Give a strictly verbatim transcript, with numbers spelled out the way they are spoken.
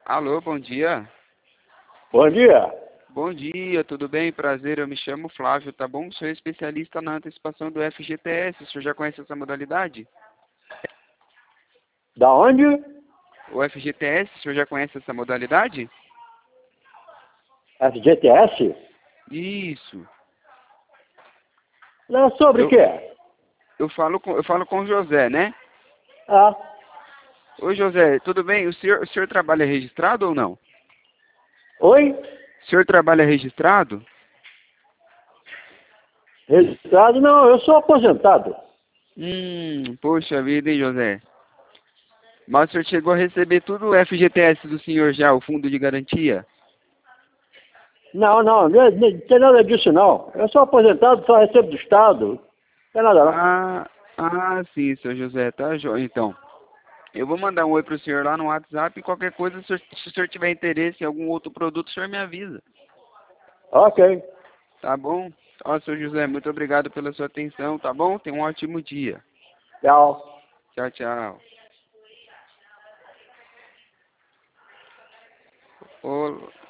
Alô, bom dia. Bom dia. Bom dia, tudo bem? Prazer, eu me chamo Flávio, tá bom? Sou especialista na antecipação do F G T S. O senhor já conhece essa modalidade? Da onde? O F G T S, o senhor já conhece essa modalidade? F G T S? Isso. Não, sobre o Eu, quê? eu, falo com, eu falo com o José, né? Ah, Oi, José, tudo bem? O senhor, o senhor trabalha registrado ou não? oi? O senhor trabalha registrado? Registrado? Não, eu sou aposentado. Hum, poxa vida, hein, José? Mas o senhor chegou a receber tudo o F G T S do senhor já, o fundo de garantia? Não, não, não, não tem nada disso não. Eu sou aposentado, só recebo do Estado. Não tem nada não. Ah, ah, sim, seu José, tá joia. Então, eu vou mandar um oi pro senhor lá no WhatsApp e qualquer coisa, se o senhor, se o senhor tiver interesse em algum outro produto, o senhor me avisa. Ok. Tá bom? Ó, seu José, muito obrigado pela sua atenção, tá bom? Tenha um ótimo dia. Tchau. Tchau, tchau. Ô,